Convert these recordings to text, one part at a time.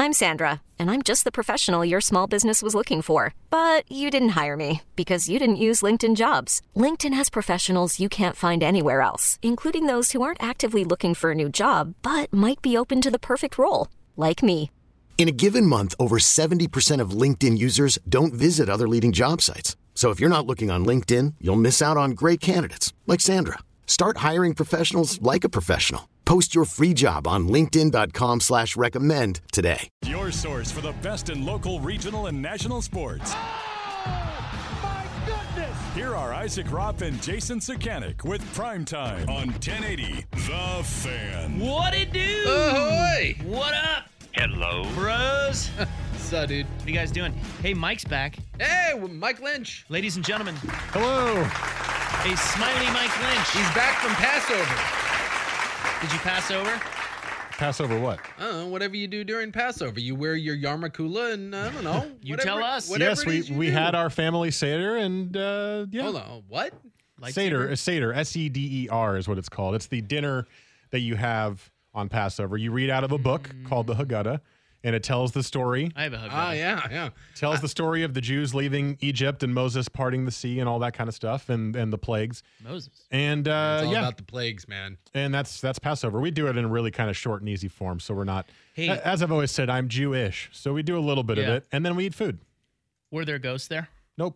I'm Sandra, and I'm just the professional your small business was looking for. But you didn't hire me because you didn't use LinkedIn Jobs. LinkedIn has professionals you can't find anywhere else, including those who aren't actively looking for a new job, but might be open to the perfect role, like me. In a given month, over 70% of LinkedIn users don't visit other leading job sites. So if you're not looking on LinkedIn, you'll miss out on great candidates like Sandra. Start hiring professionals like a professional. Post your free job on linkedin.com/recommend today. Your source for the best in local, regional, and national sports. Oh, my goodness! Here are Isaac Ropp and Jason Sakanik with Primetime on 1080 The Fan. What it do? Ahoy! What up? Hello. Bros. What's up, dude? What are you guys doing? Hey, Mike's back. Hey, Mike Lynch. Ladies and gentlemen, Hello. a smiley Mike Lynch. He's back from Passover. Did you pass over? Pass over what? I don't know, whatever you do during Passover. You wear your yarmulke and, I don't know. You tell us. Yes, we had our family Seder and, yeah. Hold on, what? Seder, Seder, is what it's called. It's the dinner that you have on Passover. You read out of a book called the Haggadah, and it tells the story. I have a hug. Ah, yeah. Tells the story of the Jews leaving Egypt and Moses parting the sea and all that kind of stuff and the plagues. Moses. And It's all yeah, about the plagues, man. and that's Passover. We do it in a really kind of short and easy form, so we're not. Hey. As I've always said, I'm Jewish, so we do a little bit of Yeah. it, and then we eat food. Were there ghosts there? Nope.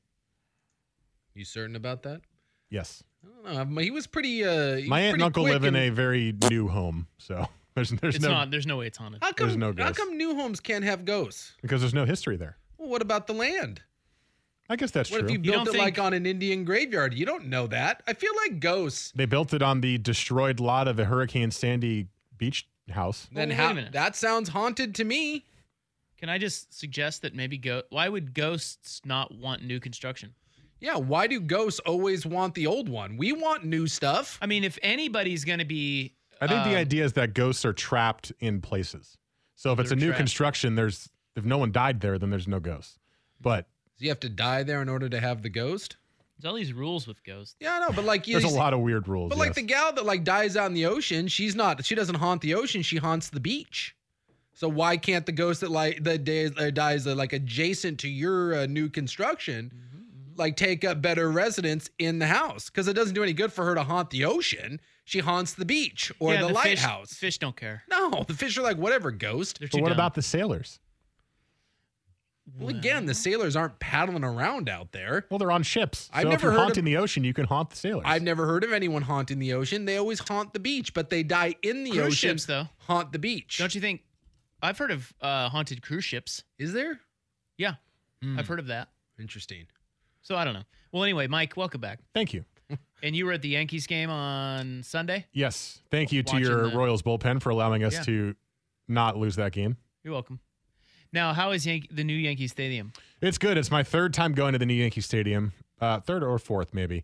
You certain about that? Yes. I don't know. He was pretty. My aunt and uncle live in a very new home, so there's It's no not. There's no way it's haunted. How come, there's no how ghosts. come new homes can't have ghosts? because there's no history there. Well, what about the land? I guess that's What true. if you You built don't it like think- on an Indian graveyard? You don't know that. I feel like ghosts. They built it on the destroyed lot of a Hurricane Sandy beach house. Then wait a how? minute. That sounds haunted to me. Can I just suggest that maybe why would ghosts not want new construction? Yeah, why do ghosts always want the old one? We want new stuff. I mean, if anybody's going to be. I think the idea is that ghosts are trapped in places. So if it's a They're new trapped. construction, if no one died there, then there's no ghosts. But Do you have to die there in order to have the ghost? There's all these rules with ghosts. Yeah, I know, but like there's a lot of weird rules. But like yes. the gal that like dies out in the ocean, she doesn't haunt the ocean, she haunts the beach. So why can't the ghost that dies like adjacent to your new construction like take up better residence in the house? Because it doesn't do any good for her to haunt the ocean. She haunts the beach or Yeah, the fish- lighthouse. Fish don't care. No, the fish are like, whatever, ghost. They're But too what dumb. about the sailors? Well, again, the sailors aren't paddling around out there. Well, they're on ships. So I've if never you're heard haunting of- the ocean, you can haunt the sailors. I've never heard of anyone haunting the ocean. They always haunt the beach, but they die in the Cruise ocean. ships, though. Haunt the beach. Don't you think? I've heard of haunted cruise ships. Is there? Yeah, I've heard of that. Interesting. So I don't know. Well, anyway, Mike, welcome back. Thank you. And you were at the Yankees game on Sunday? Yes. Thank you to Watching your the- Royals bullpen for allowing us Yeah. to not lose that game. You're welcome. Now, how is the new Yankee Stadium? It's good. It's my third time going to the new Yankee Stadium, third or fourth maybe.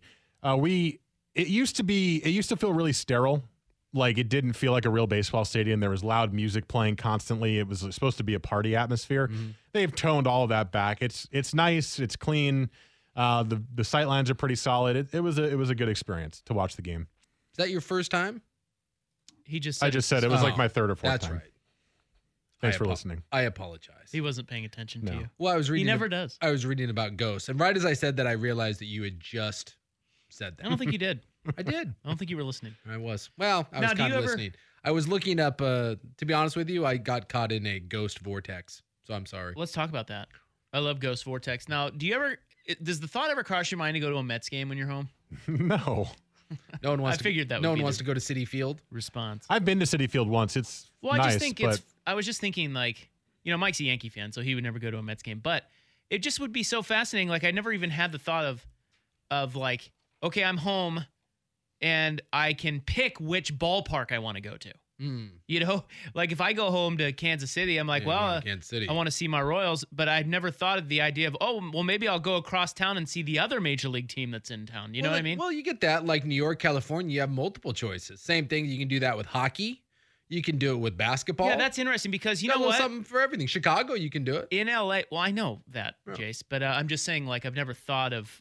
It used to feel really sterile. Like it didn't feel like a real baseball stadium. There was loud music playing constantly. It was supposed to be a party atmosphere. They've toned all of that back. It's nice. It's clean. The sight lines are pretty solid. It was a good experience to watch the game. Is that your first time? He just I said just said it was like my third or fourth That's time. right. Thanks I for apo- listening. I apologize. he wasn't paying attention to No. you. Well, I was He reading. never does. I was reading about ghosts, and right as I said that, I realized that you had just said that. I don't think you did. I did. I don't think you were listening. I was. Well, I Now, was do kind you of ever- listening. I was looking up. To be honest with you, I got caught in a ghost vortex. So I'm sorry. Let's talk about that. I love Ghost Vortex. Now, does the thought ever cross your mind to go to a Mets game when you're home? No. No one wants. I figured that No would one be wants the- to go to Citi Field. Response. I've been to Citi Field once. It's Well, I nice, just think but I was just thinking, like, Mike's a Yankee fan, so he would never go to a Mets game. But it just would be so fascinating. Like, I never even had the thought of like, okay, I'm home, and I can pick which ballpark I want to go to. Like if I go home to Kansas City, I'm like, Yeah, well, Kansas City. I want to see my Royals, but I've never thought of the idea of, oh, well, maybe I'll go across town and see the other major league team that's in town. You know what I mean? Well, you get that. Like New York, California, you have multiple choices. Same thing. You can do that with hockey. You can do it with basketball. Yeah, that's interesting because you Got know a little what? something for everything. Chicago, you can do it. In LA, well, I know that, Yeah. Jace, but I'm just saying, like, I've never thought of,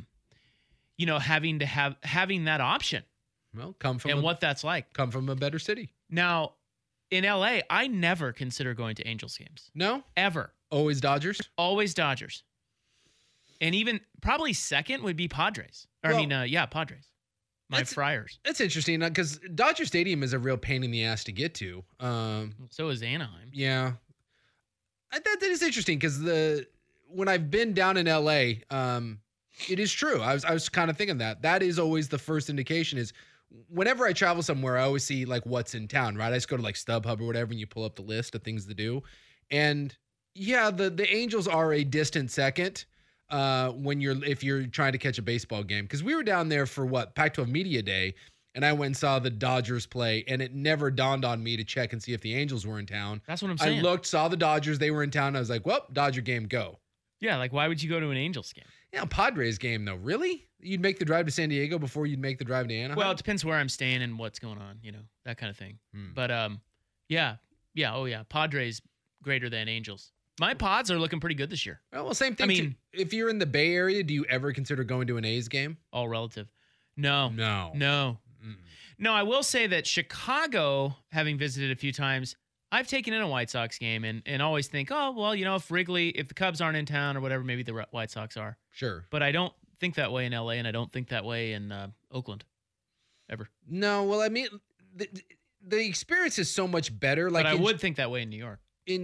having that option Well, come from and a, what that's like. come from a better city. Now, in LA, I never consider going to Angels games. No? Ever. Always Dodgers? Always Dodgers. And even probably second would be Padres. Padres. My Friars. That's interesting because Dodger Stadium is a real pain in the ass to get to. So is Anaheim. Yeah. That is interesting because when I've been down in LA, it is true. I was kind of thinking that is always the first indication is whenever I travel somewhere, I always see like what's in town, right? I just go to like StubHub or whatever and you pull up the list of things to do. And yeah, the Angels are a distant second if you're trying to catch a baseball game. Because we were down there for Pac-12 Media Day, and I went and saw the Dodgers play, and it never dawned on me to check and see if the Angels were in town. That's what I'm saying. I looked, saw the Dodgers, they were in town. I was like, well, Dodger game, go. Yeah, like why would you go to an Angels game? Yeah, Padres game though. Really? You'd make the drive to San Diego before you'd make the drive to Anaheim? Well, it depends where I'm staying and what's going on, that kind of thing. But yeah. Padres greater than Angels. My Pods are looking pretty good this year. Well, same thing. I mean, if you're in the Bay Area, do you ever consider going to an A's game? All relative. No. Mm-mm. No, I will say that Chicago, having visited a few times, I've taken in a White Sox game and always think, oh, well, if the Cubs aren't in town or whatever, maybe the White Sox are. Sure. But I don't think that way in LA, and I don't think that way in Oakland, ever. No, well, I mean, the experience is so much better. Like, but I would think that way in New York.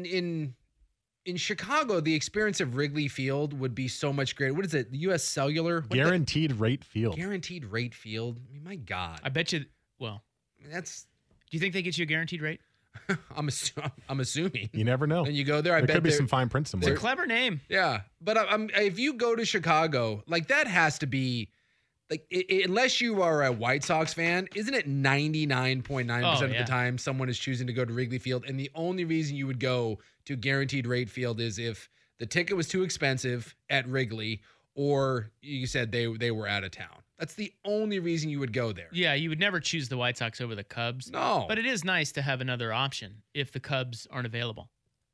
In Chicago, the experience of Wrigley Field would be so much greater. What is it? The U.S. Cellular? Guaranteed rate field. Guaranteed rate field. I mean, my God. I bet you. Well, do you think they get you a guaranteed rate? I'm assuming. You never know. And you go there. There could be some fine print somewhere. It's a clever name. Yeah, but if you go to Chicago, like that has to be. Like, unless you are a White Sox fan, isn't it 99.9% of the time someone is choosing to go to Wrigley Field? And the only reason you would go to guaranteed rate field is if the ticket was too expensive at Wrigley or you said they were out of town. That's the only reason you would go there. Yeah, you would never choose the White Sox over the Cubs. No. But it is nice to have another option if the Cubs aren't available.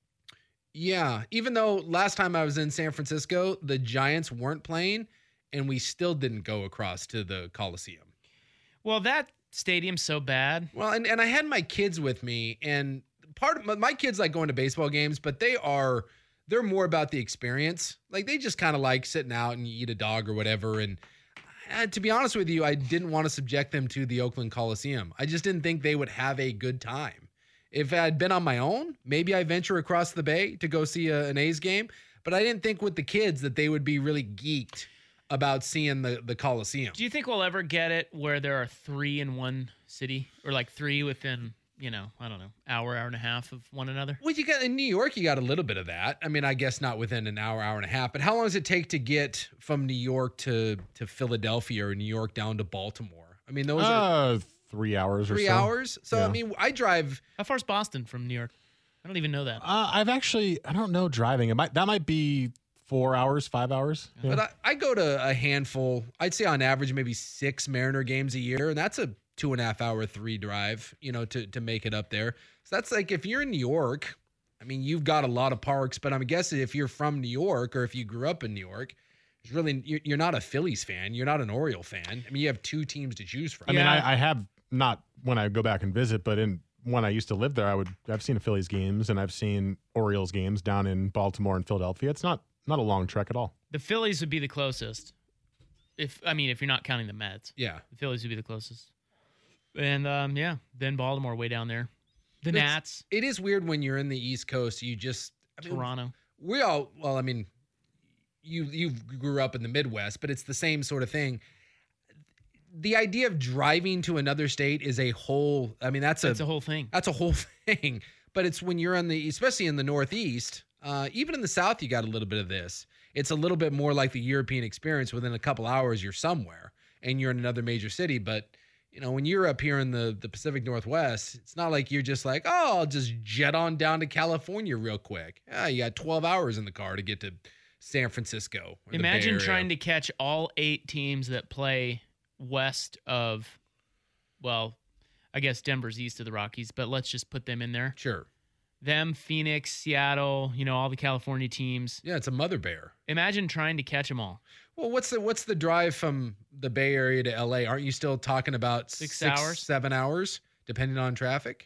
Yeah, even though last time I was in San Francisco, the Giants weren't playing, and we still didn't go across to the Coliseum. Well, that stadium's so bad. Well, and I had my kids with me, and part of my kids like going to baseball games, but they're more about the experience. Like they just kind of like sitting out and you eat a dog or whatever. And to be honest with you, I didn't want to subject them to the Oakland Coliseum. I just didn't think they would have a good time. If I had been on my own, maybe I venture across the bay to go see an A's game, but I didn't think with the kids that they would be really geeked about seeing the Coliseum. Do you think we'll ever get it where there are 3 in one city or like 3 within, I don't know, hour and a half of one another? Well, you got in New York, you got a little bit of that. I mean, I guess not within an hour and a half, but how long does it take to get from New York to Philadelphia or New York down to Baltimore? I mean, those are 3 hours or so. 3 hours? So, yeah. I mean, I drive. How far is Boston from New York? I don't even know that. I don't know driving. That might be 4 hours, 5 hours. Yeah. But I go to a handful, I'd say on average, maybe 6 Mariner games a year. And that's a 2.5 hour, 3 drive, to make it up there. So that's like, if you're in New York, I mean, you've got a lot of parks, but I'm guessing if you're from New York or if you grew up in New York, it's really, you're not a Phillies fan. You're not an Oriole fan. I mean, you have 2 teams to choose from. I mean, I have not when I go back and visit, but when I used to live there, I've seen Phillies games and I've seen Orioles games down in Baltimore and Philadelphia. It's not a long trek at all. The Phillies would be the closest. If you're not counting the Mets. Yeah. The Phillies would be the closest. And then Baltimore way down there. The Nats. It is weird when you're in the East Coast, Toronto. You grew up in the Midwest, but it's the same sort of thing. The idea of driving to another state is a whole, that's a whole thing. That's a whole thing. But it's when you're especially in the Northeast, even in the South, you got a little bit of this. It's a little bit more like the European experience. Within a couple hours, you're somewhere and you're in another major city. But, when you're up here in the Pacific Northwest, it's not like you're just like, oh, I'll just jet on down to California real quick. You got 12 hours in the car to get to San Francisco. Imagine trying to catch all 8 teams that play west of, well, I guess Denver's east of the Rockies, but let's just put them in there. Sure. Them, Phoenix, Seattle, all the California teams. Yeah, it's a mother bear. Imagine trying to catch them all. Well, what's the drive from the Bay Area to LA? Aren't you still talking about 6 hours, 7 hours, depending on traffic?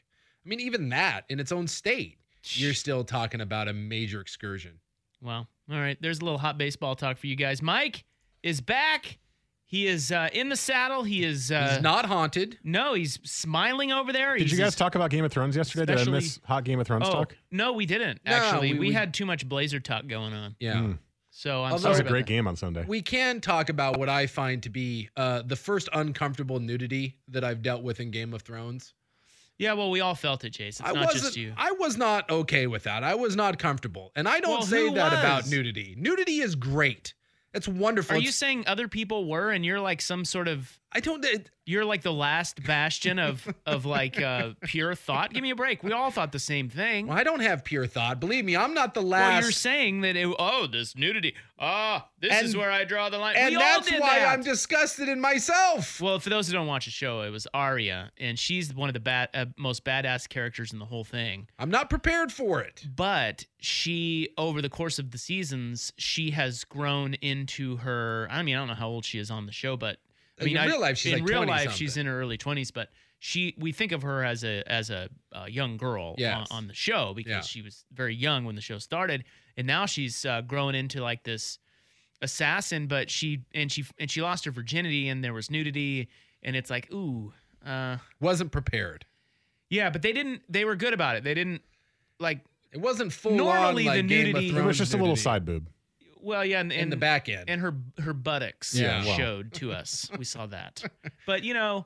I mean, even that in its own state, you're still talking about a major excursion. Well, all right. There's a little hot baseball talk for you guys. Mike is back. He is in the saddle. He is. He's not haunted. No, he's smiling over there. Did you guys talk about Game of Thrones yesterday? Did I miss hot Game of Thrones talk? No, we didn't. No, actually, we we had too much Blazer talk going on. Yeah. So I'm Although- That was sorry a about great that. game on Sunday. We can talk about what I find to be the first uncomfortable nudity that I've dealt with in Game of Thrones. Yeah, well, we all felt it, Jason. It's I not wasn't. just you. I was not okay with that. I was not comfortable, and I don't Well, say who that about was? nudity. Nudity is great. It's wonderful. Are you It's- saying other people were, and you're like some sort of? I don't. You're like the last bastion of like pure thought. Give me a break. We all thought the same thing. Well, I don't have pure thought. Believe me, I'm not the last. Well, you're saying that. This nudity. This is And- where I draw the line. and we all that's did why that. I'm disgusted in myself. Well, for those who don't watch the show, it was Arya, and she's one of the most badass characters in the whole thing. I'm not prepared for it. But she, over the course of the seasons, she has grown into her. I mean, I don't know how old she is on the show, but I mean, In real life, she's in like real 20 life, something. she's in her early 20s. But we think of her as a young girl Yes. on the show because Yeah. she was very young when the show started, and now she's grown into like this assassin. But she lost her virginity, and there was nudity, and it's like, ooh. Wasn't prepared. Yeah, but they were good about it. They didn't like. It wasn't full Normally, on like the Game nudity- of It It Thrones was just a little nudity. side boob. Well, yeah, in the back end. and her buttocks Yeah, well. showed to us. We saw that, but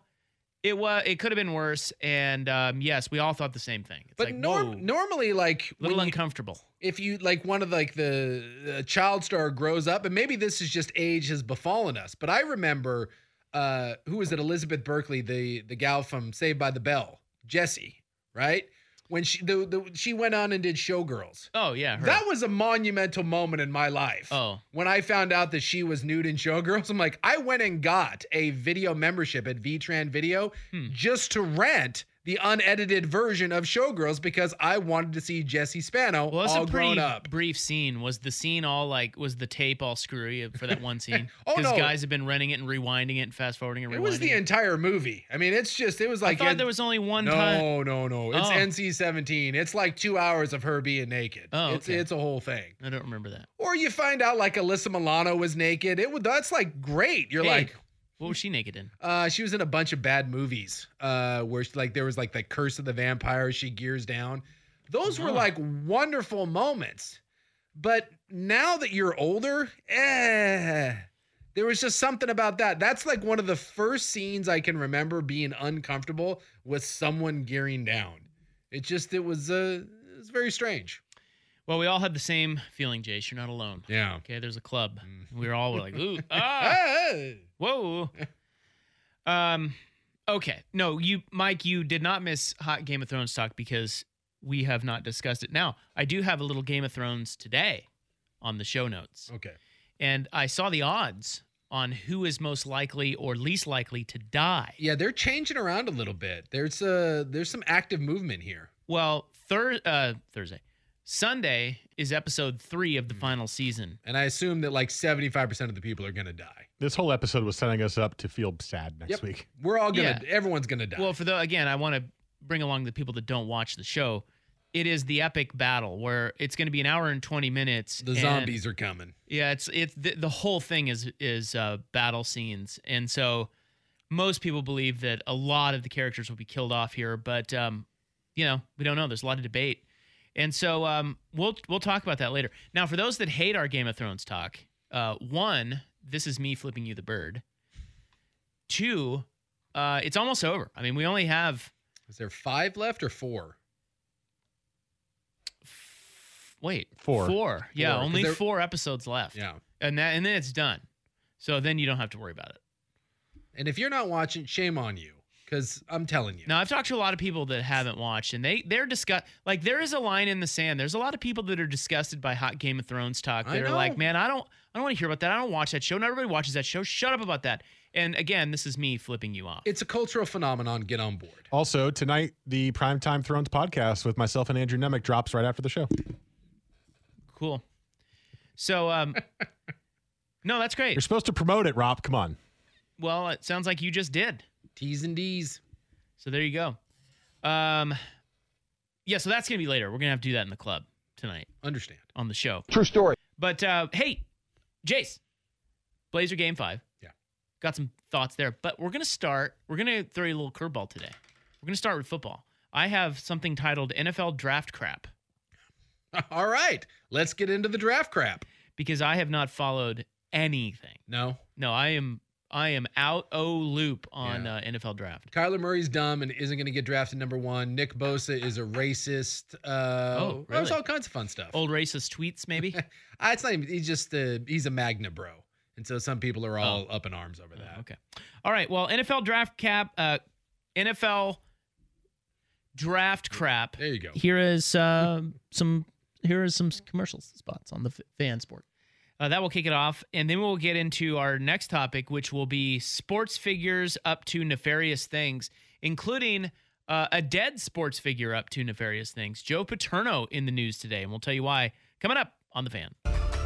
it could have been worse. And yes, we all thought the same thing. It's but like, whoa, normally, like a little when you- uncomfortable. if you like one of like the child star grows up, and maybe this is just age has befallen us, but I remember who was it? Elizabeth Berkley, the gal from Saved by the Bell, Jessie, right? When she went on and did Showgirls. Oh yeah, her. That was a monumental moment in my life. Oh. When I found out that she was nude in Showgirls, I'm like, I went and got a video membership at VTran Video just to rent the unedited version of Showgirls because I wanted to see Jessie Spano well, it's all a pretty grown up. brief scene. Was the scene all like? Was the tape all screwy for that one scene? Oh, Because no. guys have been renting it and rewinding it and fast forwarding and rewinding It was the entire movie. I mean, it was I like thought there was only one time. No. It's Oh. NC-17. It's like 2 hours of her being naked. Oh, It's okay. it's a whole thing. I don't remember that. Or you find out like Alyssa Milano was naked. That's like great. You're Hey, like, what was she naked in? she was in a bunch of bad movies where there was like the Curse of the Vampire. She gears down. Those were Oh. like wonderful moments. But now that you're older, there was just something about that. That's like one of the first scenes I can remember being uncomfortable with someone gearing down. It was very strange. Well, we all had the same feeling, Jace. You're not alone. Yeah. Okay, there's a club. We were all like, ooh, Hey. whoa. Okay. No, Mike, you did not miss hot Game of Thrones talk because we have not discussed it. Now, I do have a little Game of Thrones today on the show notes. Okay. And I saw the odds on who is most likely or least likely to die. Yeah, they're changing around a little bit. There's some active movement here. Well, Thursday. Sunday is episode 3 of the final season. And I assume that like 75% of the people are going to die. This whole episode was setting us up to feel sad next week. We're all going to, everyone's going to die. Well, again, I want to bring along the people that don't watch the show. It is the epic battle where it's going to be an hour and 20 minutes. the zombies are coming. Yeah, it's the whole thing is battle scenes. And so most people believe that a lot of the characters will be killed off here, but we don't know. There's a lot of debate. And so we'll talk about that later. Now, for those that hate our Game of Thrones talk, 1, this is me flipping you the bird. 2, it's almost over. I mean, we only have... Is there 5 left or 4? Wait. 4. 4. Yeah, 4, 'cause only there- 4 episodes left. Yeah. And then it's done. So then you don't have to worry about it. And if you're not watching, shame on you. Because I'm telling you. Now, I've talked to a lot of people that haven't watched, and they're disgusted. Like, there is a line in the sand. There's a lot of people that are disgusted by hot Game of Thrones talk. I They're know. like, man, I don't want to hear about that. I don't watch that show. Not everybody watches that show. Shut up about that. And again, this is me flipping you off. It's a cultural phenomenon. Get on board. Also, tonight, the Primetime Thrones podcast with myself and Andrew Nemec drops right after the show. Cool. So, no, that's great. You're supposed to promote it, Rob. Come on. Well, it sounds like you just did. T's and D's. So there you go. yeah, so that's going to be later. We're going to have to do that in the club tonight Understand. on the show. True story. But hey, Jace, Blazer Game 5. Yeah. Got some thoughts there. But we're going to throw you a little curveball today. We're going to start with football. I have something titled NFL Draft Crap. All right. Let's get into the draft crap. Because I have not followed anything. No. No, I am out loop on NFL draft. Kyler Murray's dumb and isn't going to get drafted number 1. Nick Bosa is a racist. Really? There's all kinds of fun stuff. Old racist tweets, maybe? It's not even, he's a Magna bro. And so some people are all up in arms over that. Okay. All right. Well, NFL draft crap. There you go. Here is some commercial spots on the fan sport. That will kick it off, and then we'll get into our next topic, which will be sports figures up to nefarious things, including a dead sports figure up to nefarious things. Joe Paterno in the news today, and we'll tell you why coming up on The Fan.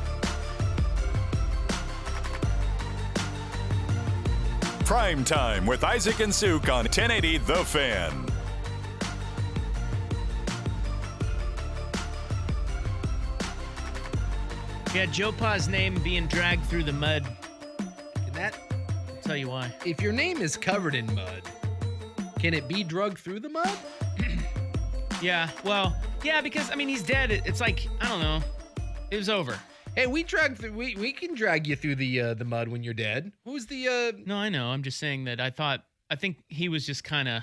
Prime Time with Isaac and Suk on 1080 The Fan. Yeah, Joe Pa's name being dragged through the mud. Can that, I'll tell you why. if your name is covered in mud, can it be drugged through the mud? Yeah, well, yeah, because, I mean, he's dead. It's like, I don't know. It was over. Hey, we can drag you through the mud when you're dead. Who's the No, I know. I'm just saying that I think he was just kind of,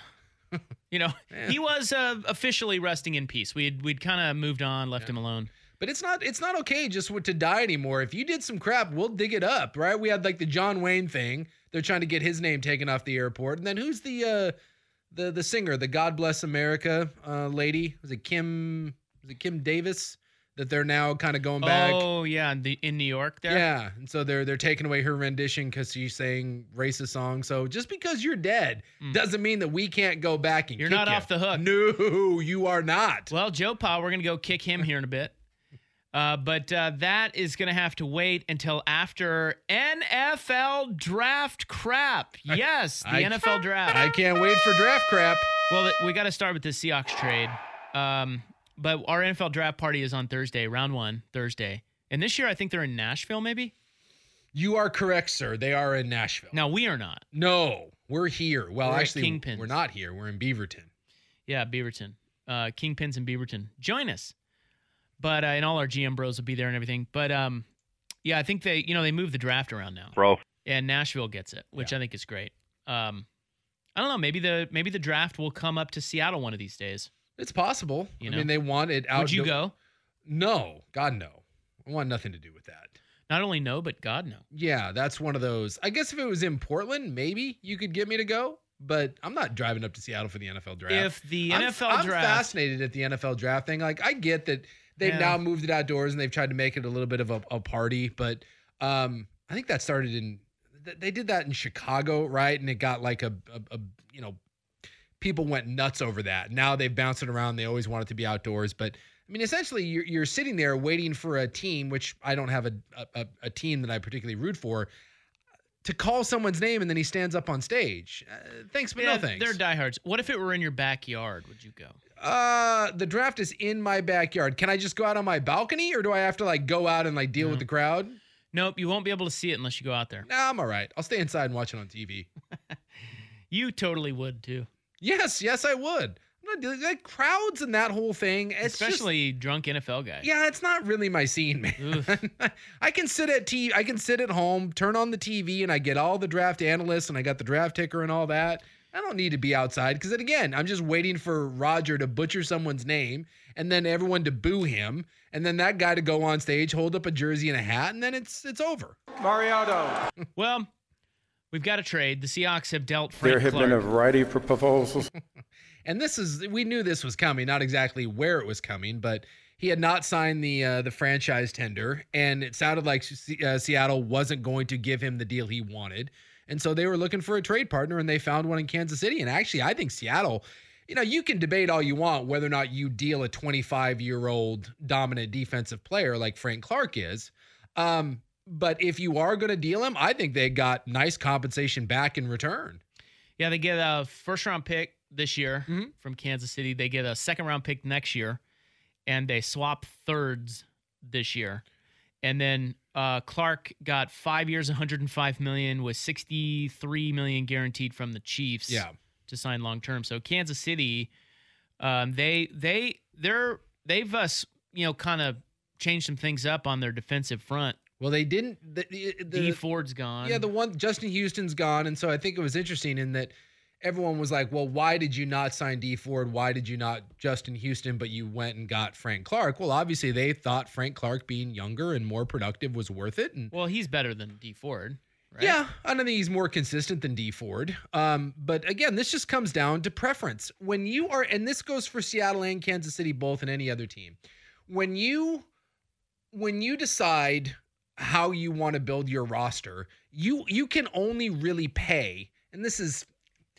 he was officially resting in peace. We'd kind of moved on, left him alone. But it's not okay just to die anymore. If you did some crap, we'll dig it up, right? We had like the John Wayne thing. They're trying to get his name taken off the airport. And then who's the singer, the God Bless America lady? Was it Kim Davis that they're now kind of going back? Oh, yeah, in New York there? Yeah. And so they're taking away her rendition because she's saying racist songs. So just because you're dead doesn't mean that we can't go back and You're kick not you. off the hook. No, you are not. Well, Joe Pa, we're going to go kick him here in a bit. But that is going to have to wait until after NFL draft crap. Yes, the NFL draft. I can't wait for draft crap. Well, we got to start with the Seahawks trade. But our NFL draft party is on Thursday, round 1, Thursday. And this year, I think they're in Nashville, maybe? You are correct, sir. They are in Nashville. No, we are not. No, we're here. Well, We're at actually, Kingpins. we're not here. We're in Beaverton. Yeah, Beaverton. Kingpins in Beaverton. Join us. But and all our GM bros will be there and everything. But yeah, I think they moved the draft around now. Bro. And Nashville gets it, which I think is great. I don't know. Maybe the draft will come up to Seattle one of these days. It's possible. You I know? mean, they want it out. Would you go? No. God, no. I want nothing to do with that. Not only no, but God, no. Yeah, that's one of those. I guess if it was in Portland, maybe you could get me to go. But I'm not driving up to Seattle for the NFL draft. If the I'm NFL draft... I'm fascinated at the NFL draft thing. Like, I get that they've now moved it outdoors and they've tried to make it a little bit of a party. But I think that started in... They did that in Chicago, right? And it got like a people went nuts over that. Now they've bounced it around. They always want it to be outdoors. But, I mean, essentially, you're sitting there waiting for a team, which I don't have a team that I particularly root for, to call someone's name, and then he stands up on stage. Thanks, but no thanks. They're diehards. What if it were in your backyard? Would you go? The draft is in my backyard. Can I just go out on my balcony, or do I have to, like, go out and, like, deal with the crowd? Nope, you won't be able to see it unless you go out there. Nah, I'm all right. I'll stay inside and watch it on TV. You totally would, too. Yes, I would. I'm not doing like crowds and that whole thing. It's especially drunk NFL guys. Yeah, it's not really my scene, man. I can sit at home, turn on the TV, and I get all the draft analysts, and I got the draft ticker and all that. I don't need to be outside because, again, I'm just waiting for Roger to butcher someone's name, and then everyone to boo him, and then that guy to go on stage, hold up a jersey and a hat, and then it's over. Mariotto. Well, we've got a trade. The Seahawks have dealt Frank There have Clark. been a variety of proposals. And we knew this was coming, not exactly where it was coming, but he had not signed the franchise tender, and it sounded like Seattle wasn't going to give him the deal he wanted. And so they were looking for a trade partner, and they found one in Kansas City. And actually, I think Seattle, you can debate all you want whether or not you deal a 25-year-old dominant defensive player like Frank Clark is. But if you are going to deal him, I think they got nice compensation back in return. Yeah, they get a first-round pick this year from Kansas City. They get a second-round pick next year, and they swap thirds this year. And then Clark got 5 years, $105 million, with $63 million guaranteed from the Chiefs to sign long-term. So Kansas City, they've kind of changed some things up on their defensive front. Well, they didn't. Dee Ford's gone. Yeah, the one Justin Houston's gone, and so I think it was interesting in that everyone was like, "Well, why did you not sign Dee Ford? Why did you not Justin Houston? But you went and got Frank Clark." Well, obviously they thought Frank Clark being younger and more productive was worth it. And well, he's better than Dee Ford, right? Yeah, I don't think he's more consistent than Dee Ford. But again, this just comes down to preference. When you are, and this goes for Seattle and Kansas City both, and any other team, when you decide how you want to build your roster, you can only really pay, and this is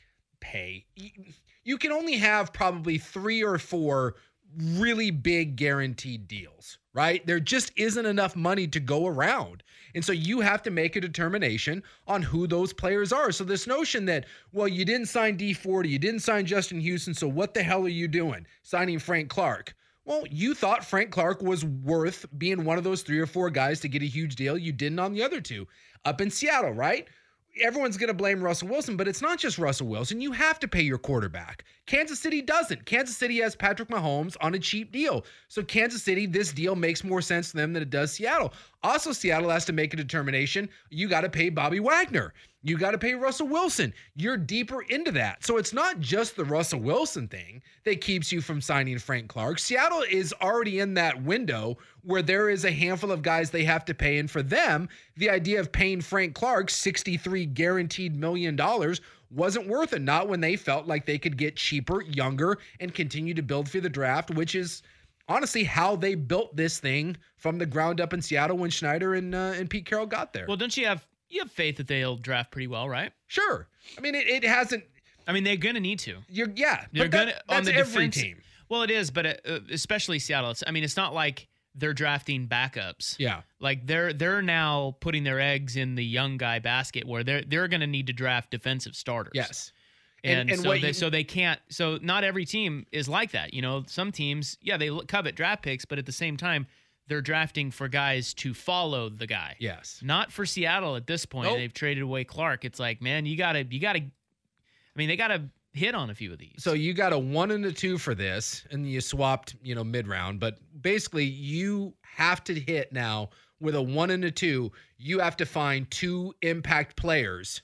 pay. You can only have probably 3 or 4 really big guaranteed deals, right? There just isn't enough money to go around. And so you have to make a determination on who those players are. So this notion that, well, you didn't sign Dee Ford, you didn't sign Justin Houston, so what the hell are you doing signing Frank Clark? Well, you thought Frank Clark was worth being one of those 3 or 4 guys to get a huge deal. You didn't on the other 2. Up in Seattle, right? Everyone's going to blame Russell Wilson, but it's not just Russell Wilson. You have to pay your quarterback. Kansas City doesn't. Kansas City has Patrick Mahomes on a cheap deal. So Kansas City, this deal makes more sense to them than it does Seattle. Also, Seattle has to make a determination. You got to pay Bobby Wagner. You got to pay Russell Wilson. You're deeper into that. So it's not just the Russell Wilson thing that keeps you from signing Frank Clark. Seattle is already in that window where there is a handful of guys they have to pay. And for them, the idea of paying Frank Clark $63 guaranteed million wasn't worth it. Not when they felt like they could get cheaper, younger, and continue to build for the draft, which is honestly how they built this thing from the ground up in Seattle when Schneider and Pete Carroll got there. Well, don't you have faith that they'll draft pretty well, right? Sure. I mean, it hasn't. I mean, they're going to need to. They're going to on the every defense, team. Well, it is, but especially Seattle. It's not like they're drafting backups. Yeah. Like they're now putting their eggs in the young guy basket where they're going to need to draft defensive starters. Yes. And so they can't. So not every team is like that. You know, some teams, they covet draft picks, but at the same time, they're drafting for guys to follow the guy. Yes. Not for Seattle at this point. Nope. They've traded away Clark. It's like, man, you gotta. I mean, they gotta hit on a few of these. So you got a 1 and a 2 for this, and you swapped, mid round. But basically, you have to hit now with a 1 and a 2. You have to find 2 impact players,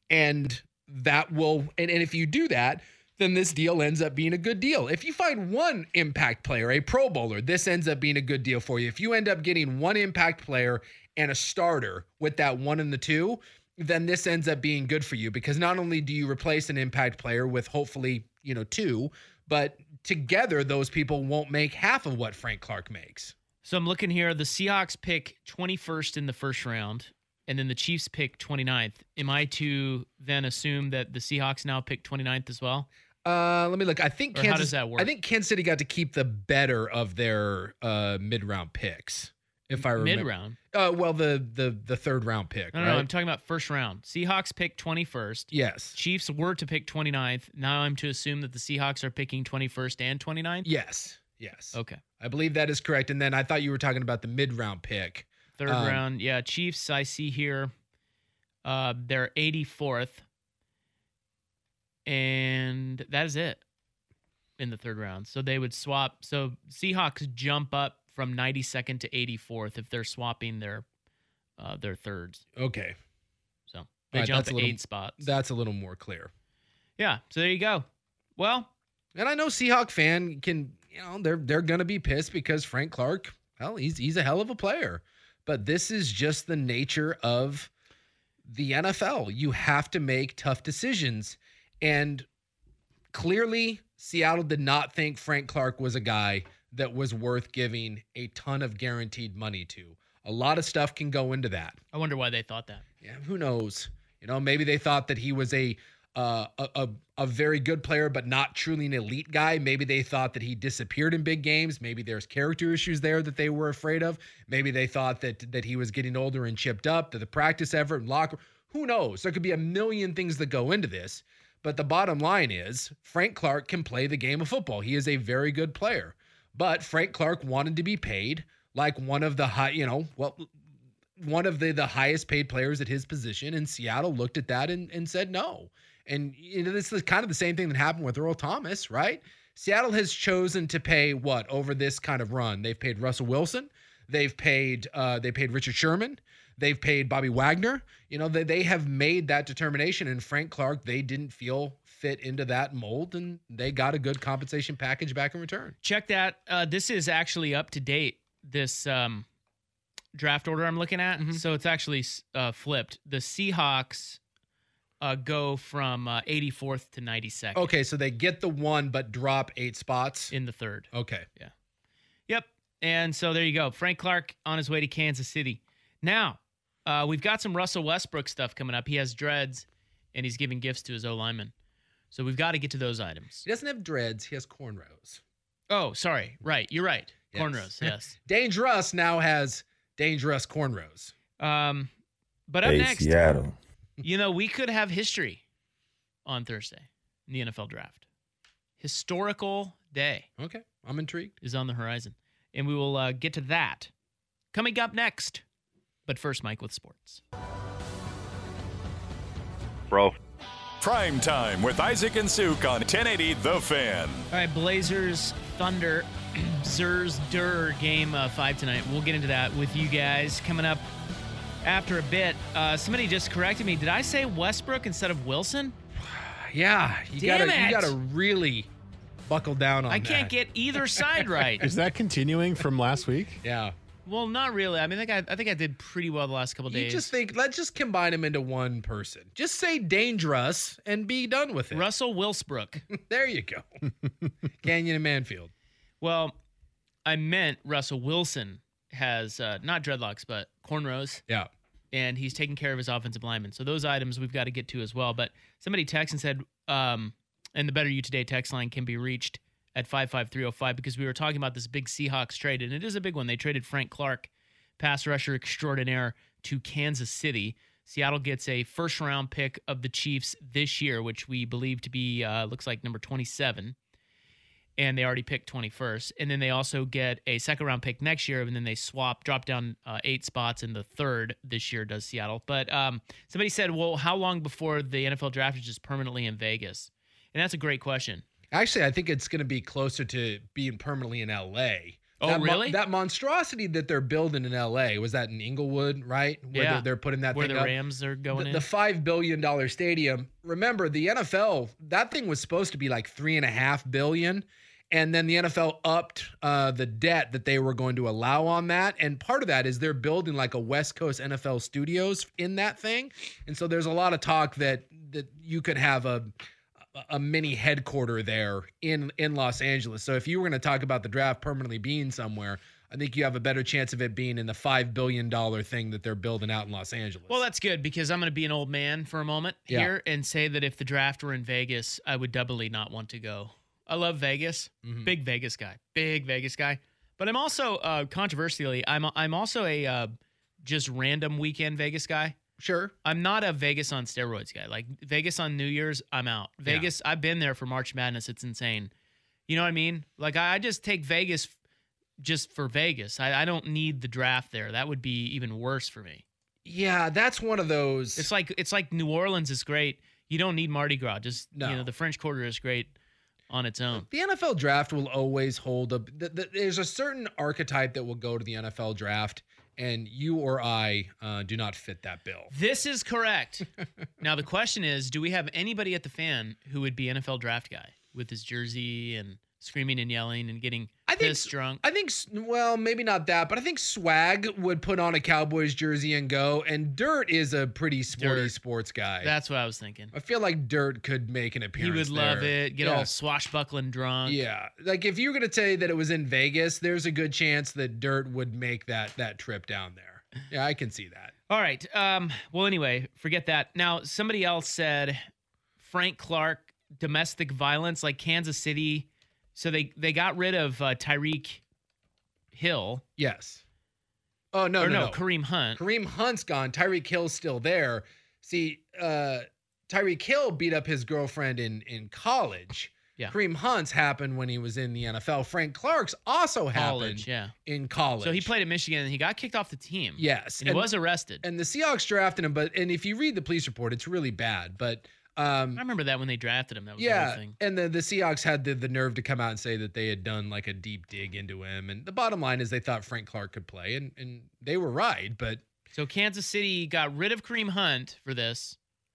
and that will. And if you do that, then this deal ends up being a good deal. If you find 1 impact player, a Pro Bowler, this ends up being a good deal for you. If you end up getting 1 impact player and a starter with that 1 and the 2, then this ends up being good for you, because not only do you replace an impact player with hopefully, 2, but together those people won't make half of what Frank Clark makes. So I'm looking here. The Seahawks pick 21st in the first round, and then the Chiefs pick 29th. Am I to then assume that the Seahawks now pick 29th as well? Let me look. I think how does that work? I think Kansas City got to keep the better of their mid-round picks, if I remember. Mid-round? Well, the third-round pick. No, right? I'm talking about first round. Seahawks pick 21st. Yes. Chiefs were to pick 29th. Now I'm to assume that the Seahawks are picking 21st and 29th? Yes. Okay. I believe that is correct. And then I thought you were talking about the mid-round pick. Third round. Yeah, Chiefs, I see here, they're 84th. And that is it in the third round. So they would swap. So Seahawks jump up from 92nd to 84th if they're swapping their thirds. Okay. So they jump 8 spots. That's a little more clear. Yeah. So there you go. Well, and I know Seahawk fan can, they're going to be pissed because Frank Clark, well, he's a hell of a player. But this is just the nature of the NFL. You have to make tough decisions. And clearly, Seattle did not think Frank Clark was a guy that was worth giving a ton of guaranteed money to. A lot of stuff can go into that. I wonder why they thought that. Yeah, who knows? Maybe they thought that he was a very good player, but not truly an elite guy. Maybe they thought that he disappeared in big games. Maybe there's character issues there that they were afraid of. Maybe they thought that he was getting older and chipped up, that the practice effort and locker. Who knows? There could be a million things that go into this. But the bottom line is Frank Clark can play the game of football. He is a very good player. But Frank Clark wanted to be paid like one of the one of the highest paid players at his position. And Seattle looked at that and said no. And this is kind of the same thing that happened with Earl Thomas, right? Seattle has chosen to pay over this kind of run. They've paid Russell Wilson. They've paid Richard Sherman. They've paid Bobby Wagner. They have made that determination, and Frank Clark, they didn't feel fit into that mold, and they got a good compensation package back in return. Check that. This is actually up to date, this draft order I'm looking at. Mm-hmm. So it's actually flipped. The Seahawks go from 84th to 92nd. Okay, so they get the 1 but drop 8 spots? In the 3rd. Okay. Yeah. Yep. And so there you go. Frank Clark on his way to Kansas City. Now, we've got some Russell Westbrook stuff coming up. He has dreads, and he's giving gifts to his O-lineman. So we've got to get to those items. He doesn't have dreads. He has cornrows. Oh, sorry. Right. You're right. Yes. Cornrows, yes. Dangerous now has dangerous cornrows. But up next, Seattle. We could have history on Thursday in the NFL draft. Historical day. Okay. I'm intrigued. Is on the horizon. And we will get to that coming up next. But first, Mike with sports. Bro. Prime time with Isaac and Suk on 1080 The Fan. All right, Blazers, Thunder, Dur game 5 tonight. We'll get into that with you guys coming up after a bit. Somebody just corrected me. Did I say Westbrook instead of Wilson? Yeah, you gotta really buckle down on that. I can't get either side right. Is that continuing from last week? Yeah. Well, not really. I mean, I think I did pretty well the last couple days. You just think, let's just combine them into one person. Just say dangerous and be done with it. Russell Wilsbrook. There you go. Canyon and Manfield. Well, I meant Russell Wilson has not dreadlocks, but cornrows. Yeah. And he's taking care of his offensive linemen. So those items we've got to get to as well. But somebody texted and said, and the Better You Today text line can be reached at 55305 because we were talking about this big Seahawks trade, and it is a big one. They traded Frank Clark, pass rusher extraordinaire, to Kansas City. Seattle gets a first-round pick of the Chiefs this year, which we believe to be, looks like number 27, and they already picked 21st. And then they also get a second-round pick next year, and then they drop down 8 spots in the 3rd this year, does Seattle. But somebody said, well, how long before the NFL draft is just permanently in Vegas? And that's a great question. Actually, I think it's going to be closer to being permanently in L.A. Oh, really? That monstrosity that they're building in L.A., was that in Inglewood, right? Where they're putting that where thing the up. Rams are going in. The $5 billion stadium. Remember, the NFL, that thing was supposed to be like $3.5 billion. And then the NFL upped the debt that they were going to allow on that. And part of that is they're building like a West Coast NFL studios in that thing. And so there's a lot of talk that you could have a mini headquarter there in Los Angeles. So if you were going to talk about the draft permanently being somewhere, I think you have a better chance of it being in the $5 billion thing that they're building out in Los Angeles. Well, that's good because I'm going to be an old man for a moment here and say that if the draft were in Vegas, I would doubly not want to go. I love Vegas. Mm-hmm. Big Vegas guy. But I'm also controversially, I'm also a just random weekend Vegas guy. Sure. I'm not a Vegas on steroids guy. Like Vegas on New Year's, I'm out. Vegas, I've been there for March Madness. It's insane. You know what I mean? Like I just take Vegas just for Vegas. I don't need the draft there. That would be even worse for me. Yeah, that's one of those. It's like New Orleans is great. You don't need Mardi Gras. Just the French Quarter is great on its own. The NFL draft will always hold there's a certain archetype that will go to the NFL draft, and you or I do not fit that bill. This is correct. Now the question is, do we have anybody at the Fan who would be NFL draft guy with his jersey and screaming and yelling and getting pissed drunk? I think, well, maybe not that, but I think Swag would put on a Cowboys jersey and go, and Dirt is a pretty sporty sports guy. That's what I was thinking. I feel like Dirt could make an appearance. He would love it, get all swashbuckling drunk. Yeah. Like if you were going to say that it was in Vegas, there's a good chance that Dirt would make that trip down there. Yeah, I can see that. All right. Well, anyway, forget that. Now, somebody else said Frank Clark, domestic violence, like Kansas City. So they got rid of Tyreek Hill. Yes. Oh, no. Kareem Hunt. Kareem Hunt's gone. Tyreek Hill's still there. See, Tyreek Hill beat up his girlfriend in college. Yeah. Kareem Hunt's happened when he was in the NFL. Frank Clark's also happened in college. So he played at Michigan and he got kicked off the team. Yes. And he was arrested. And the Seahawks drafted him, and if you read the police report, it's really bad. But I remember that when they drafted him. That was the whole thing. And the Seahawks had the nerve to come out and say that they had done like a deep dig into him. And the bottom line is they thought Frank Clark could play, and they were right. But so Kansas City got rid of Kareem Hunt for this,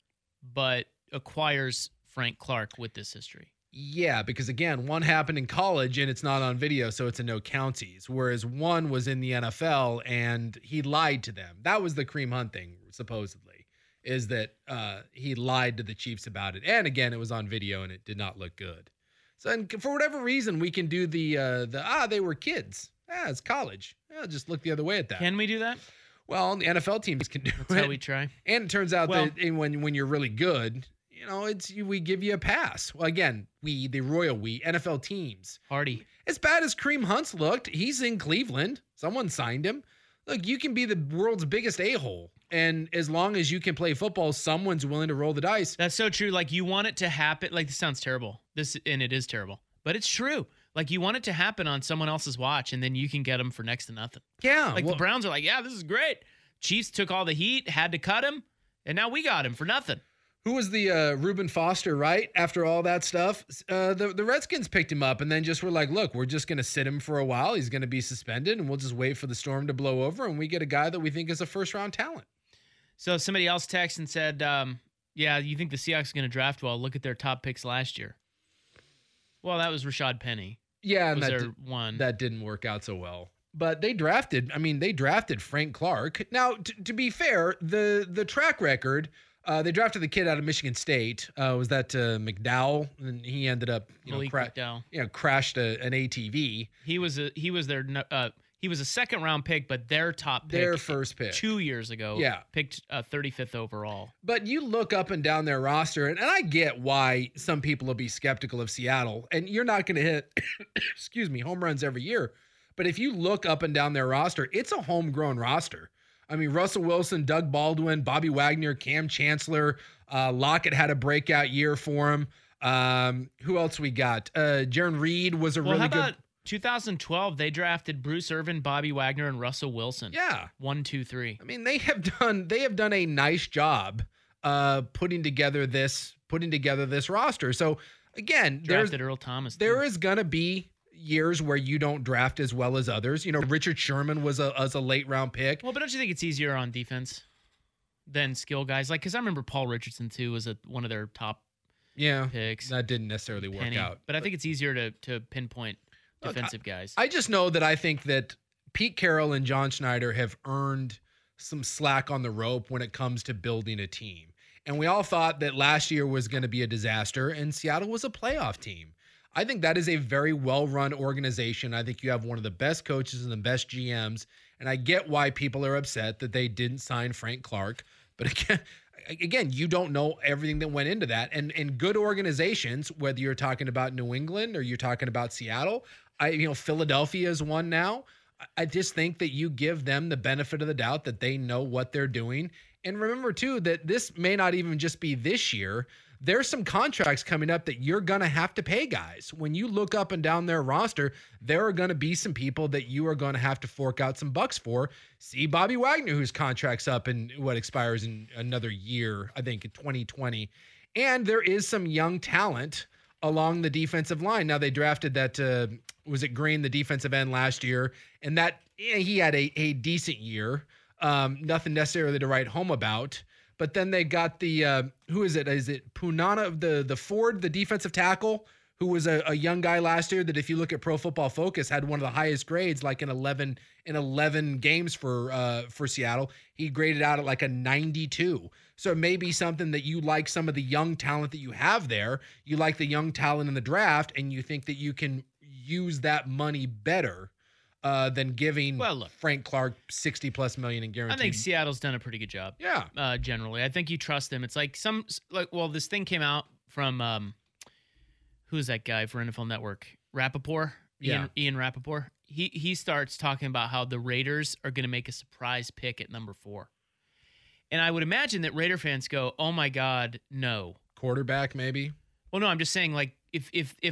but acquires Frank Clark with this history. Yeah, because again, one happened in college and it's not on video, so it's a no counties. Whereas one was in the NFL and he lied to them. That was the Kareem Hunt thing, supposedly, is that he lied to the Chiefs about it. And again, it was on video and it did not look good. So, and for whatever reason, we can do they were kids. It's college. Just look the other way at that. Can we do that? Well, the NFL teams can do it. That's how we try. And it turns out that when you're really good, we give you a pass. Well, again, the royal NFL teams. Hardy. As bad as Kareem Hunt's looked, he's in Cleveland. Someone signed him. Look, you can be the world's biggest a-hole. And as long as you can play football, someone's willing to roll the dice. That's so true. Like, you want it to happen. Like, this sounds terrible. And it is terrible. But it's true. Like, you want it to happen on someone else's watch, and then you can get them for next to nothing. Yeah. Like, the Browns are like, yeah, this is great. Chiefs took all the heat, had to cut him, and now we got him for nothing. Who was the Reuben Foster, right? After all that stuff, the Redskins picked him up and then just were like, look, we're just going to sit him for a while. He's going to be suspended, and we'll just wait for the storm to blow over, and we get a guy that we think is a first-round talent. So somebody else texted and said, yeah, you think the Seahawks are going to draft well? Look at their top picks last year. Well, that was Rashad Penny. Yeah, and that didn't work out so well. But they drafted Frank Clark. Now, to be fair, the track record, they drafted the kid out of Michigan State. Was that McDowell? And he ended up, crashed an ATV. He was a second round pick, but their top pick, their first pick 2 years ago, picked 35th overall. But you look up and down their roster, and I get why some people will be skeptical of Seattle. And you're not going to hit, home runs every year. But if you look up and down their roster, it's a homegrown roster. I mean, Russell Wilson, Doug Baldwin, Bobby Wagner, Cam Chancellor, Lockett had a breakout year for him. Who else we got? Jaron Reed was really good. 2012, they drafted Bruce Irvin, Bobby Wagner, and Russell Wilson. Yeah. 1, 2, 3. I mean, they have done a nice job putting together this roster. So again, drafted Earl Thomas. There is gonna be years where you don't draft as well as others. Richard Sherman was a late round pick. Well, but don't you think it's easier on defense than skill guys? Like, because I remember Paul Richardson too was one of their top picks. That didn't necessarily work out. But I think it's easier to pinpoint defensive guys. I just know that I think that Pete Carroll and John Schneider have earned some slack on the rope when it comes to building a team. And we all thought that last year was going to be a disaster, and Seattle was a playoff team. I think that is a very well-run organization. I think you have one of the best coaches and the best GMs, and I get why people are upset that they didn't sign Frank Clark. But again, you don't know everything that went into that. And in good organizations, whether you're talking about New England or you're talking about Seattle, Philadelphia is one now. I just think that you give them the benefit of the doubt that they know what they're doing. And remember, too, that this may not even just be this year. There's some contracts coming up that you're going to have to pay guys. When you look up and down their roster, there are going to be some people that you are going to have to fork out some bucks for. See Bobby Wagner, whose contract's up and expires in another year, I think in 2020. And there is some young talent along the defensive line. Now they drafted that, was it Green, the defensive end last year, and that he had a decent year. Nothing necessarily to write home about. But then they got the who is it? Is it Punana, the Ford, the defensive tackle, who was a young guy last year that if you look at Pro Football Focus had one of the highest grades, like in 11 games for Seattle. He graded out at like a 92. So it may be something that you like some of the young talent that you have there. You like the young talent in the draft, and you think that you can use that money better than giving Frank Clark $60+ million in guaranteed. I think Seattle's done a pretty good job. Yeah. Generally, I think you trust them. It's like this thing came out from who's that guy for NFL Network? Rappaport. Ian Rappaport. He starts talking about how the Raiders are going to make a surprise pick at number 4. And I would imagine that Raider fans go, "Oh my God, no." Quarterback, maybe. Well, no, I'm just saying, like, if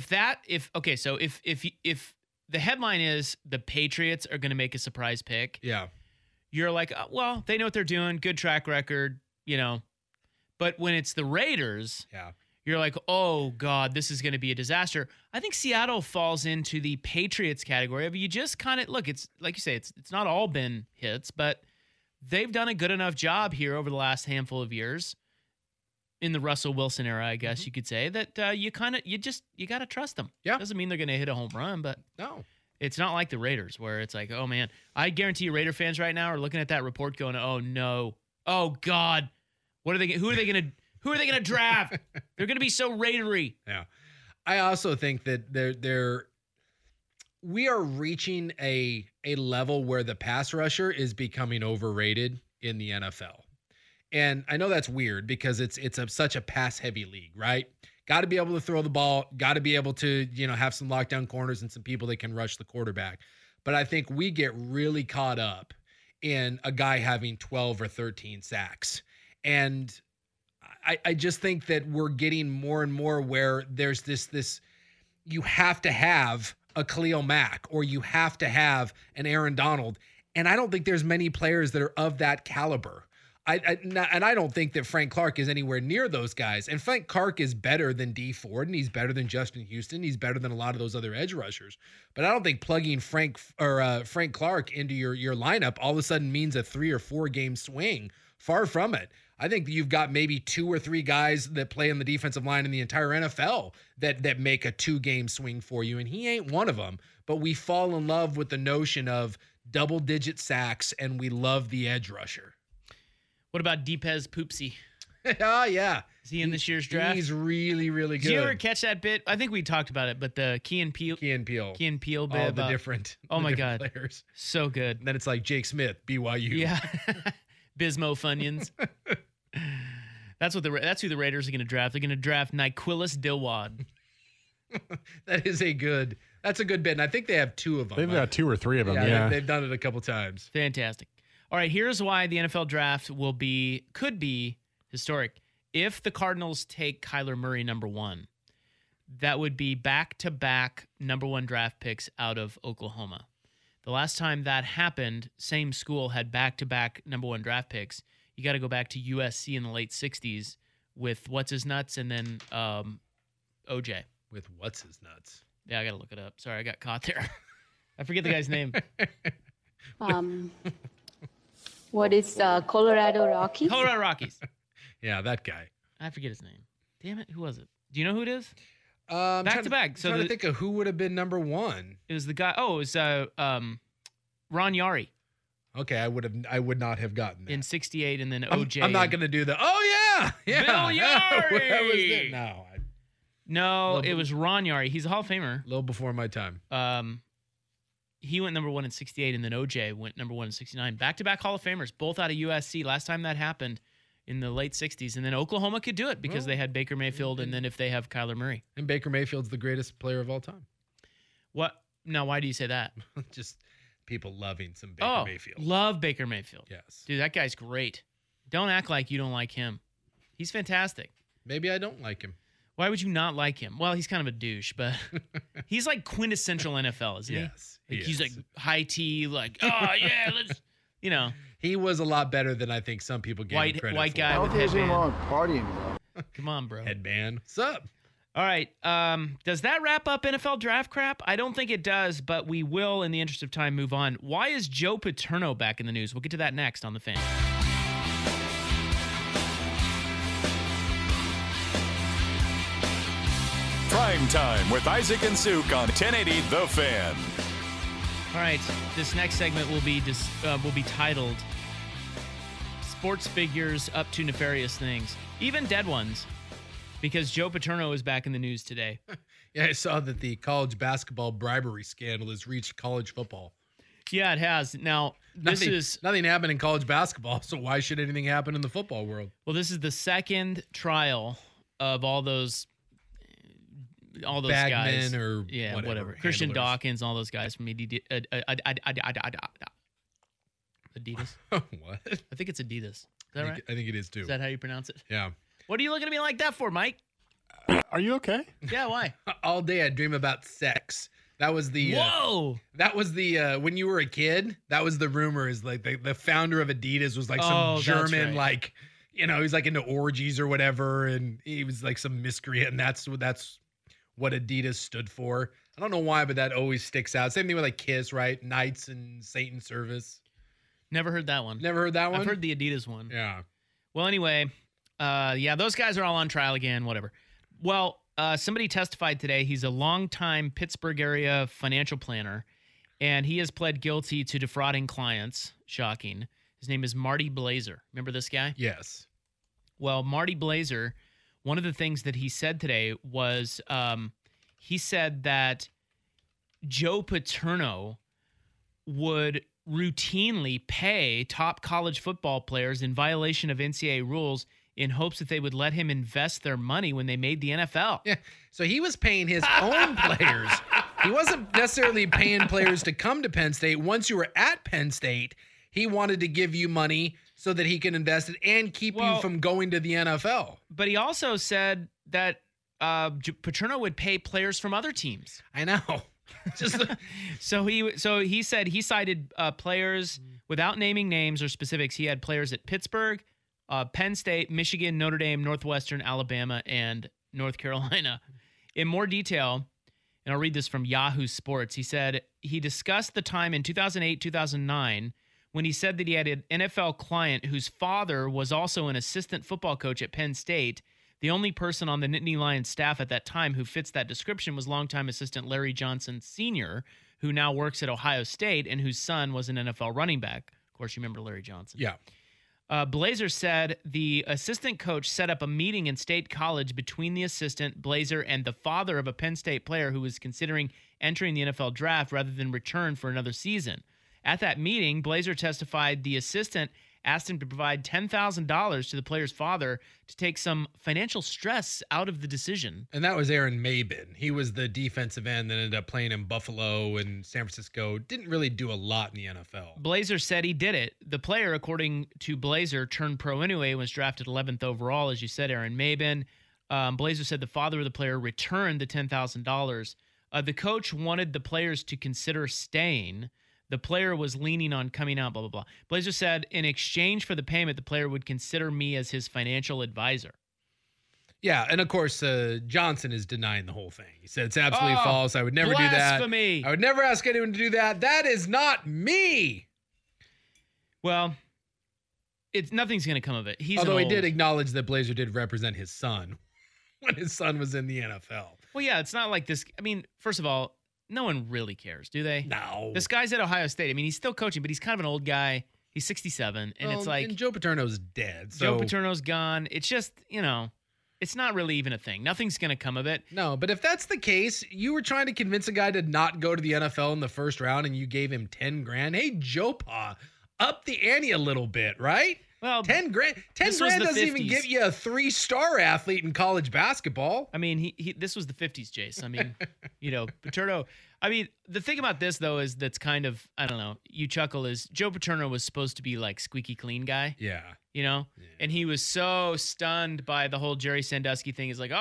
the headline is the Patriots are going to make a surprise pick, Yeah. you're like, oh, well, they know what they're doing, good track record, you know. But when it's the Raiders, Yeah. you're like, oh God, this is going to be a disaster. I think Seattle falls into the Patriots category of you just kind of look. It's like you say, it's not all been hits, but they've done a good enough job here over the last handful of years. In the Russell Wilson era, I guess you could say that you got to trust them. Yeah. Doesn't mean they're going to hit a home run, but No. it's not like the Raiders where it's like, oh man, I guarantee you Raider fans right now are looking at that report going, oh no, oh God, who are they going to draft? They're going to be so Raidery. Yeah. I also think that we are reaching a level where the pass rusher is becoming overrated in the NFL. And I know that's weird because it's such a pass heavy league, right? Got to be able to throw the ball, got to be able to, have some lockdown corners and some people that can rush the quarterback. But I think we get really caught up in a guy having 12 or 13 sacks. And I just think that we're getting more and more where there's this you have to have a Khalil Mack or you have to have an Aaron Donald. And I don't think there's many players that are of that caliber. And I don't think that Frank Clark is anywhere near those guys. And Frank Clark is better than Dee Ford, and he's better than Justin Houston. He's better than a lot of those other edge rushers. But I don't think plugging Frank Clark into your lineup all of a sudden means a 3 or 4 game swing. Far from it. I think you've got maybe 2 or 3 guys that play in the defensive line in the entire NFL that make a 2-game swing for you, and he ain't one of them. But we fall in love with the notion of double-digit sacks, and we love the edge rusher. What about Deepez Poopsie? Oh, yeah. Is he in this year's draft? He's really, really good. Did you ever catch that bit? I think we talked about it, but the Key and Peele bit. All the different players. So good. And then it's like Jake Smith, BYU. Yeah. Bismo Funyuns. That's who the Raiders are going to draft. They're going to draft Nyquilus Dilwad. That's a good bit. And I think they have 2 of them. They've got 2 or 3 of them. Yeah. They've done it a couple times. Fantastic. All right, here's why the NFL draft could be historic. If the Cardinals take Kyler Murray number 1, that would be back-to-back number 1 draft picks out of Oklahoma. The last time that happened, same school had back-to-back number 1 draft picks. You got to go back to USC in the late 60s with What's-His-Nuts and then OJ. With What's-His-Nuts? Yeah, I got to look it up. Sorry, I got caught there. I forget the guy's name. What is Colorado Rockies? Colorado Rockies. Yeah, that guy. I forget his name. Damn it, who was it? Do you know who it is? Back to back. So trying to think of who would have been number 1. It was the guy. Oh, it was Ron Yari. Okay, I would not have gotten that. In 68 and then OJ. I'm not going to do the, oh, yeah. Bill Yari. No, it was Ron Yari. He's a Hall of Famer. A little before my time. He went number 1 in 68, and then OJ went number 1 in 69. Back-to-back Hall of Famers, both out of USC. Last time that happened in the late 60s. And then Oklahoma could do it because they had Baker Mayfield, and then if they have Kyler Murray. And Baker Mayfield's the greatest player of all time. What? Now, why do you say that? Just people loving some Baker Mayfield. Love Baker Mayfield. Yes. Dude, that guy's great. Don't act like you don't like him. He's fantastic. Maybe I don't like him. Why would you not like him? Well, he's kind of a douche, but he's like quintessential NFL, isn't he? Yes. He's like high tea, like, oh, yeah, let's, He was a lot better than I think some people gave him credit white for. guy with headband. Partying, bro. Come on, bro. Headband. What's up? All right. Does that wrap up NFL draft crap? I don't think it does, but we will, in the interest of time, move on. Why is Joe Paterno back in the news? We'll get to that next on The Fan. Prime Time with Isaac and Suk on 1080 The Fan. All right, this next segment will be titled "Sports Figures Up to Nefarious Things, Even Dead Ones," because Joe Paterno is back in the news today. Yeah, I saw that the college basketball bribery scandal has reached college football. Yeah, it has. Now, nothing happened in college basketball, so why should anything happen in the football world? Well, this is the second trial of all those guys, or whatever. Christian Dawkins, all those guys from ED. Adidas. What? I think it's Adidas. Is that right? I think it is too. Is that how you pronounce it? Yeah. What are you looking at me like that for, Mike? Are you okay? Yeah, why? All day I dream about sex. That was the Whoa! That was the when you were a kid. That was the rumor. Is like the founder of Adidas was like some that's German right. like he's like into orgies or whatever, and he was like some miscreant, and that's what Adidas stood for. I don't know why, but that always sticks out. Same thing with like Kiss, right? Knights and Satan service. Never heard that one. Never heard that one. I've heard the Adidas one. Yeah. Well, anyway, those guys are all on trial again, whatever. Well, somebody testified today. He's a longtime Pittsburgh area financial planner, and he has pled guilty to defrauding clients. Shocking. His name is Marty Blazer. Remember this guy? Yes. Well, Marty Blazer, one of the things that he said today was he said that Joe Paterno would routinely pay top college football players in violation of NCAA rules in hopes that they would let him invest their money when they made the NFL. Yeah. So he was paying his own players. He wasn't necessarily paying players to come to Penn State. Once you were at Penn State, he wanted to give you money so that he can invest it and keep you from going to the NFL. But he also said that Paterno would pay players from other teams. I know. Just So he said he cited players without naming names or specifics. He had players at Pittsburgh, Penn State, Michigan, Notre Dame, Northwestern, Alabama, and North Carolina. In more detail, and I'll read this from Yahoo Sports, he said he discussed the time in 2008-2009 when he said that he had an NFL client whose father was also an assistant football coach at Penn State. The only person on the Nittany Lions staff at that time who fits that description was longtime assistant Larry Johnson Sr., who now works at Ohio State and whose son was an NFL running back. Of course, you remember Larry Johnson. yeah. Blazer said the assistant coach set up a meeting in State College between the assistant, Blazer, and the father of a Penn State player who was considering entering the NFL draft rather than return for another season. At that meeting, Blazer testified the assistant asked him to provide $10,000 to the player's father to take some financial stress out of the decision. And that was Aaron Mabin. He was the defensive end that ended up playing in Buffalo and San Francisco. Didn't really do a lot in the NFL. Blazer said he did it. The player, according to Blazer, turned pro anyway and was drafted 11th overall, as you said, Aaron Mabin. Blazer said the father of the player returned the $10,000. The coach wanted the players to consider staying. The player was leaning on coming out, blah, blah, blah. Blazer said, in exchange for the payment, the player would consider me as his financial advisor. Yeah, and of course, Johnson is denying the whole thing. He said it's absolutely false. I would never do that. Blasphemy. I would never ask anyone to do that. That is not me. Well, nothing's going to come of it. Although he did acknowledge that Blazer did represent his son when his son was in the NFL. Well, yeah, it's not like this. I mean, first of all, no one really cares, do they? No. This guy's at Ohio State. I mean, he's still coaching, but he's kind of an old guy. He's 67, and it's like... And Joe Paterno's dead. So. Joe Paterno's gone. It's just, it's not really even a thing. Nothing's going to come of it. No, but if that's the case, you were trying to convince a guy to not go to the NFL in the first round, and you gave him $10,000. Hey, Joe Pa, up the ante a little bit, right? Well, $10,000. $10,000 doesn't even give you a 3-star athlete in college basketball. I mean, this was the 50s, Jace. I mean, Paterno. I mean, the thing about this, though, is that's kind of, I don't know, you chuckle, is Joe Paterno was supposed to be like squeaky clean guy. Yeah. Yeah. And he was so stunned by the whole Jerry Sandusky thing. He's like,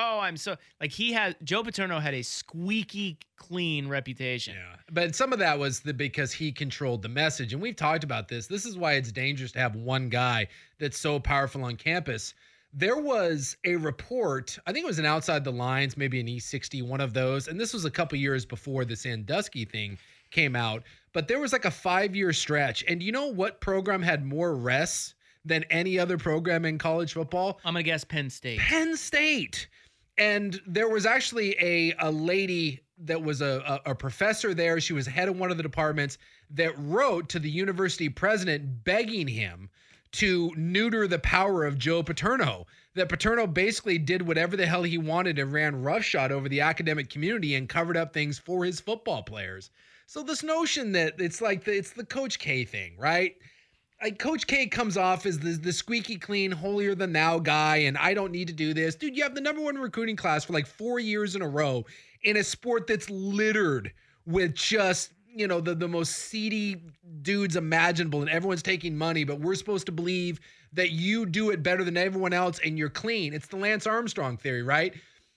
Joe Paterno had a squeaky clean reputation. Yeah. But some of that was because he controlled the message. And we've talked about this. This is why it's dangerous to have one guy that's so powerful on campus. There was a report, I think it was an Outside the Lines, maybe an E60, one of those. And this was a couple years before the Sandusky thing came out. But there was like a 5-year stretch. And you know what program had more rests than any other program in college football? I'm going to guess Penn State. Penn State. And there was actually a lady that was a professor there. She was head of one of the departments that wrote to the university president begging him to neuter the power of Joe Paterno. That Paterno basically did whatever the hell he wanted and ran roughshod over the academic community and covered up things for his football players. So this notion that it's the Coach K thing, right? Like Coach K comes off as the squeaky clean, holier than thou guy, and I don't need to do this. Dude, you have the #1 recruiting class for like 4 years in a row in a sport that's littered with just the most seedy dudes imaginable, and everyone's taking money, but we're supposed to believe that you do it better than everyone else and you're clean. It's the Lance Armstrong theory, right?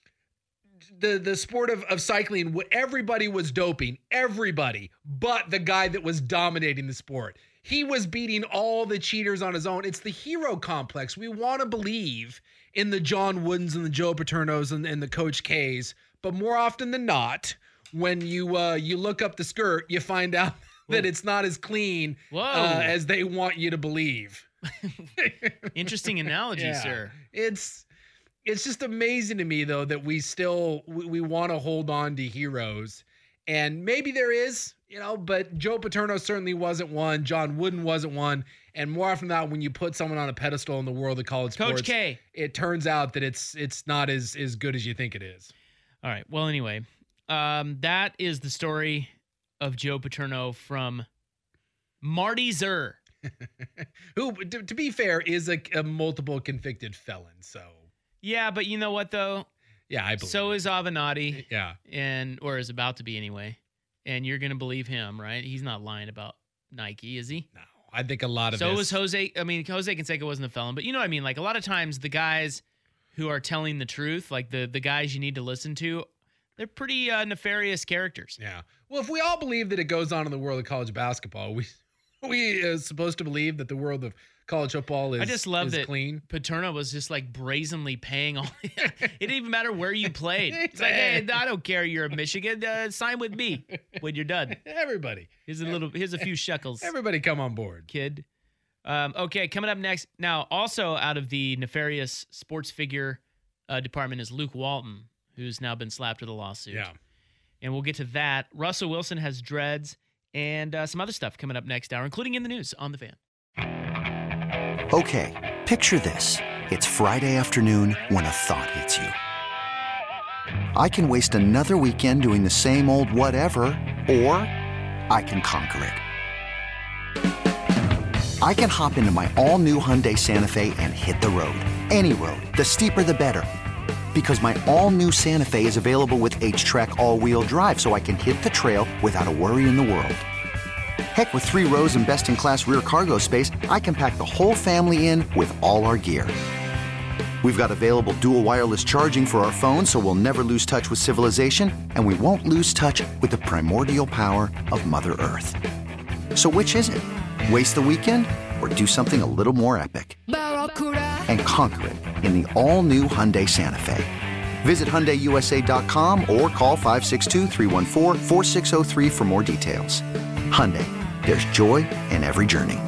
The sport of cycling, everybody was doping, everybody, but the guy that was dominating the sport. He was beating all the cheaters on his own. It's the hero complex. We want to believe in the John Woodens and the Joe Paternos and the Coach K's, but more often than not, when you look up the skirt, you find out that it's not as clean as they want you to believe. Interesting analogy, sir. It's just amazing to me, though, that we want to hold on to heroes. And maybe there is, but Joe Paterno certainly wasn't one. John Wooden wasn't one. And more often than not, when you put someone on a pedestal in the world of college sports, Coach K, it turns out that it's not as good as you think it is. All right. Well, anyway, that is the story of Joe Paterno from Marty Zer. Who, to be fair, is a multiple convicted felon, so... Yeah, but you know what, though? Yeah, I believe so is Avenatti. Yeah. Or is about to be anyway. And you're going to believe him, right? He's not lying about Nike, is he? No, I think a lot of So was Jose. I mean, Jose Canseco wasn't a felon, but you know what I mean? Like, a lot of times the guys who are telling the truth, like the guys you need to listen to, they're pretty nefarious characters. Yeah. Well, if we all believe that it goes on in the world of college basketball, we are supposed to believe that the world of college football is I just love that clean. Paterno was just like brazenly paying all. It didn't even matter where you played. It's like, hey, I don't care. You're a Michigan. Sign with me when you're done. Everybody. Here's a few shekels. Everybody, come on board, kid. Okay, coming up next. Now, also out of the nefarious sports figure department is Luke Walton, who's now been slapped with a lawsuit. Yeah, and we'll get to that. Russell Wilson has dreads and some other stuff coming up next hour, including in the news on The Fan. Okay, picture this. It's Friday afternoon when a thought hits you. I can waste another weekend doing the same old whatever, or I can conquer it. I can hop into my all-new Hyundai Santa Fe and hit the road. Any road. The steeper, the better. Because my all-new Santa Fe is available with H-Track all-wheel drive, so I can hit the trail without a worry in the world. Heck, with 3 rows and best-in-class rear cargo space, I can pack the whole family in with all our gear. We've got available dual wireless charging for our phones, so we'll never lose touch with civilization, and we won't lose touch with the primordial power of Mother Earth. So which is it? Waste the weekend or do something a little more epic? And conquer it in the all-new Hyundai Santa Fe. Visit HyundaiUSA.com or call 562-314-4603 for more details. Hyundai, there's joy in every journey.